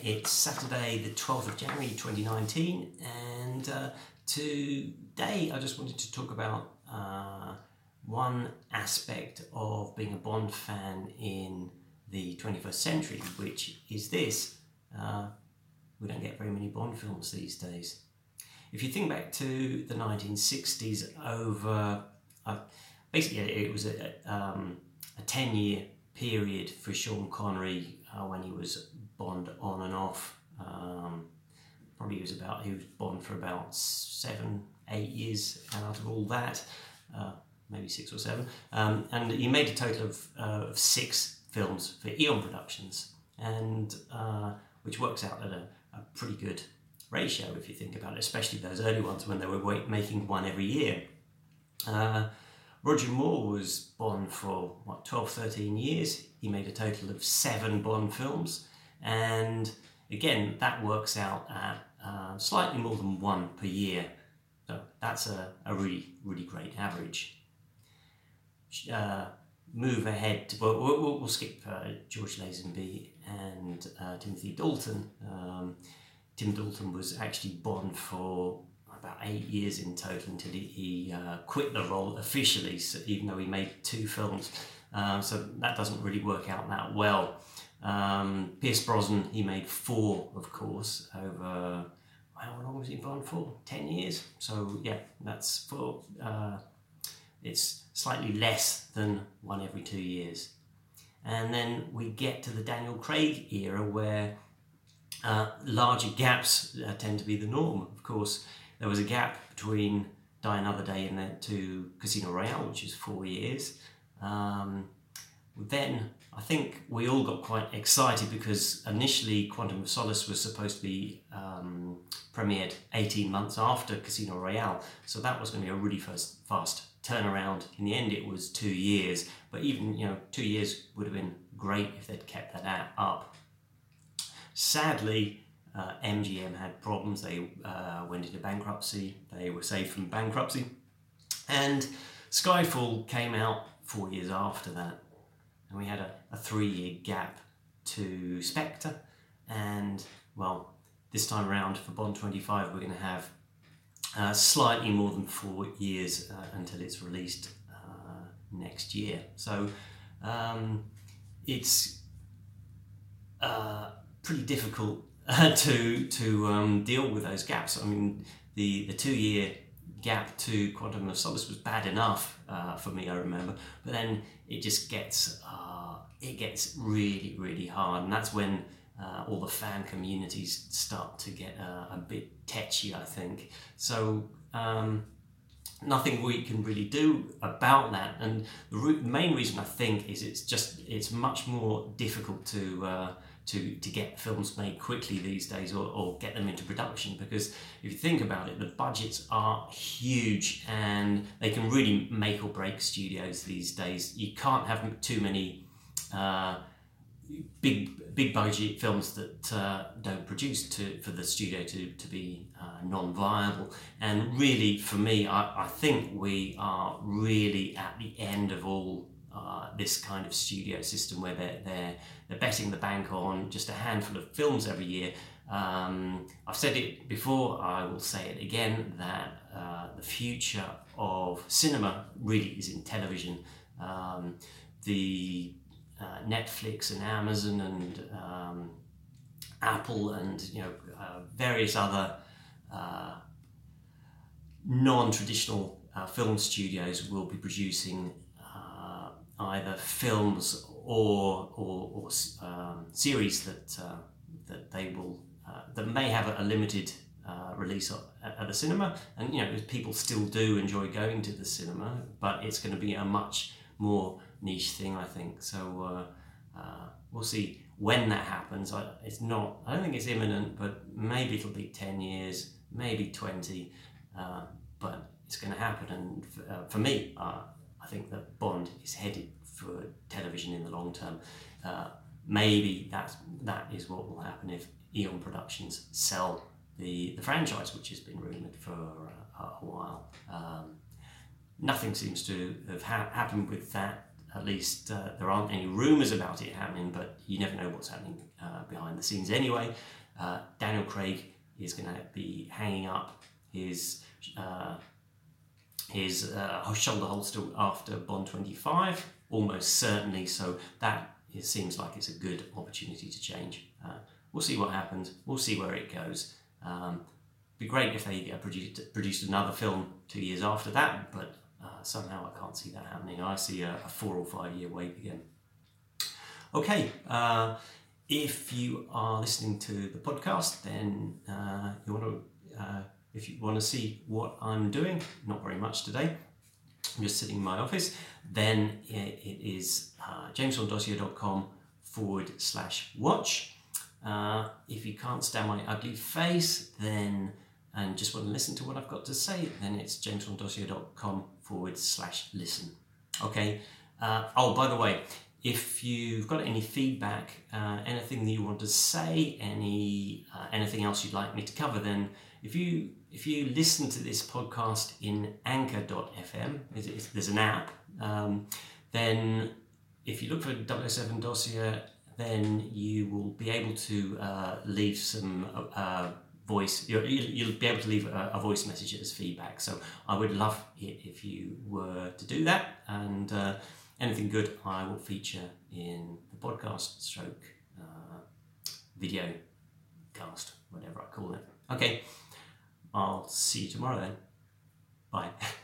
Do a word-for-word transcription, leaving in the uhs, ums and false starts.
It's Saturday the twelfth of January twenty nineteen, and uh, today I just wanted to talk about uh, one aspect of being a Bond fan in the twenty-first century, which is this. Uh, we don't get very many Bond films these days. If you think back to the nineteen sixties, over uh, basically it was a, um, a ten-year period for Sean Connery uh, when he was Bond on and off. Um, probably he was about he was Bond for about seven, eight years out of all that, uh, maybe six or seven. Um, and he made a total of, uh, of six films for Eon Productions, and uh, which works out at a, a pretty good ratio if you think about it, especially those early ones when they were wait, making one every year. Uh, Roger Moore was Bond for, what, twelve, thirteen years. He made a total of seven Bond films. And again, that works out at uh, slightly more than one per year. So that's a, a really, really great average. Uh, move ahead, to, well, we'll, we'll skip uh, George Lazenby and uh, Timothy Dalton. Um, Tim Dalton was actually Bond for about eight years in total until he, he uh, quit the role officially, so even though he made two films. Uh, so that doesn't really work out that well. Um, Pierce Brosnan, he made four, of course, over, well, how long was he Bond for? Ten years? So yeah, that's for, uh, it's slightly less than one every two years. And then we get to the Daniel Craig era where uh, larger gaps uh, tend to be the norm. Of course, there was a gap between Die Another Day and then to Casino Royale, which is four years. Um, then I think we all got quite excited because initially Quantum of Solace was supposed to be um, premiered eighteen months after Casino Royale, so that was going to be a really fast, fast turnaround. In the end, it was two years, but even you know two years would have been great if they'd kept that up. Sadly, uh, M G M had problems. They uh, went into bankruptcy. They were saved from bankruptcy, and Skyfall came out four years after that. And we had a, a three-year gap to Spectre, and well, this time around for Bond twenty-five, we're going to have uh, slightly more than four years uh, until it's released uh, next year. So um, it's uh, pretty difficult uh, to to um, deal with those gaps. I mean, the the two-year gap to Quantum of Solace was bad enough uh, for me, I remember, but then it just gets uh, it gets really really hard, and that's when uh, all the fan communities start to get uh, a bit tetchy, I think. So um, nothing we can really do about that, and the re- main reason I think is it's just it's much more difficult to uh, to to get films made quickly these days, or, or get them into production, because if you think about it, the budgets are huge and they can really make or break studios these days. You can't have too many uh, big big budget films that uh, don't produce to for the studio to, to be uh, non-viable. And really, for me, I, I think we are really at the end of all Uh, this kind of studio system where they're, they're, they're betting the bank on just a handful of films every year. Um, I've said it before, I will say it again, that uh, the future of cinema really is in television. Um, the uh, Netflix and Amazon and um, Apple and you know uh, various other uh, non-traditional uh, film studios will be producing either films or or, or um, series that uh, that they will uh, that may have a, a limited uh, release at, at the cinema, and you know people still do enjoy going to the cinema, but it's going to be a much more niche thing, I think. So uh, uh, we'll see when that happens. I, it's not. I don't think it's imminent, but maybe it'll be ten years, maybe twenty, uh, but it's going to happen. And f- uh, for me. Uh, I think that Bond is headed for television in the long term. Uh, maybe that's, that is what will happen if Eon Productions sell the, the franchise, which has been rumoured for uh, a while. Um, nothing seems to have ha- happened with that at least uh, there aren't any rumours about it happening, but you never know what's happening uh, behind the scenes anyway. Uh, Daniel Craig is going to be hanging up his uh, his uh, shoulder holster after Bond twenty-five, almost certainly, so that it seems like it's a good opportunity to change. Uh, we'll see what happens, we'll see where it goes. Um, it'd be great if they uh, produced, produced another film two years after that, but uh, somehow I can't see that happening. I see a, a four or five year wait again. Okay, uh, if you are listening to the podcast, then uh, you want to, uh, if you want to see what I'm doing, not very much today, I'm just sitting in my office, then it, it is uh, jamesbonddossier.com forward slash watch. Uh, if you can't stand my ugly face, then and just want to listen to what I've got to say, then it's jamesbonddossier.com forward slash listen. Okay. Uh, oh, by the way, if you've got any feedback, uh, anything that you want to say, any uh, anything else you'd like me to cover, then if you if you listen to this podcast in anchor dot f m, there's an app, um, then if you look for double oh seven Dossier, then you will be able to uh, leave some uh, voice, you'll, you'll be able to leave a, a voice message as feedback. So I would love it if you were to do that, and uh, anything good I will feature in the podcast stroke uh, video cast, whatever I call it. Okay, I'll see you tomorrow then. Bye.